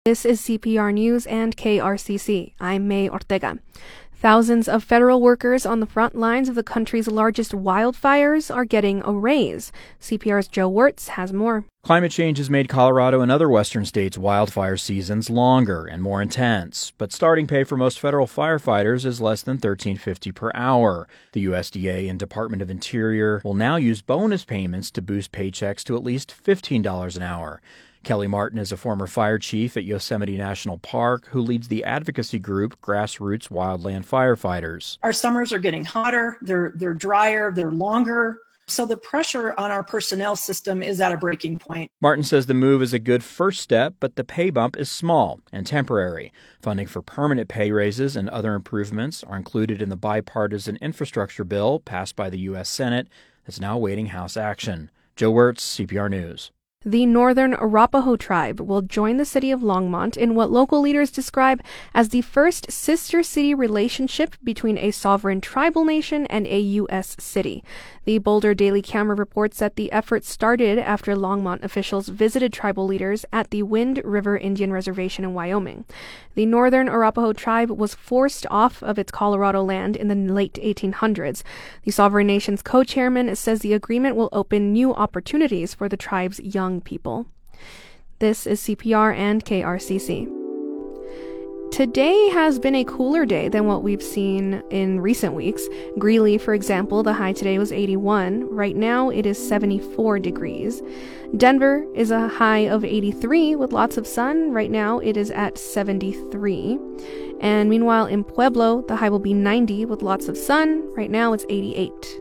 This is CPR News and KRCC. I'm May Ortega. Thousands of federal workers on the front lines of the country's largest wildfires are getting a raise. CPR's Joe Wertz has more. Climate change has made Colorado and other western states' wildfire seasons longer and more intense, but starting pay for most federal firefighters is less than $13.50 per hour. The USDA and Department of Interior will now use bonus payments to boost paychecks to at least $15 an hour. Kelly Martin is a former fire chief at Yosemite National Park who leads the advocacy group Grassroots Wildland Firefighters. Our summers are getting hotter, they're drier, they're longer. So the pressure on our personnel system is at a breaking point. Martin says the move is a good first step, but the pay bump is small and temporary. Funding for permanent pay raises and other improvements are included in the bipartisan infrastructure bill passed by the U.S. Senate that's now awaiting House action. Joe Wertz, CPR News. The Northern Arapaho tribe will join the city of Longmont in what local leaders describe as the first sister city relationship between a sovereign tribal nation and a U.S. city. The Boulder Daily Camera reports that the effort started after Longmont officials visited tribal leaders at the Wind River Indian Reservation in Wyoming. The Northern Arapaho tribe was forced off of its Colorado land in the late 1800s. The sovereign nation's co-chairman says the agreement will open new opportunities for the tribe's young people. This is CPR and KRCC. Today has been a cooler day than what we've seen in recent weeks. Greeley, for example, the high today was 81. Right now it is 74 degrees. Denver is a high of 83 with lots of sun. Right now it is at 73. And meanwhile in Pueblo, the high will be 90 with lots of sun. Right now it's 88.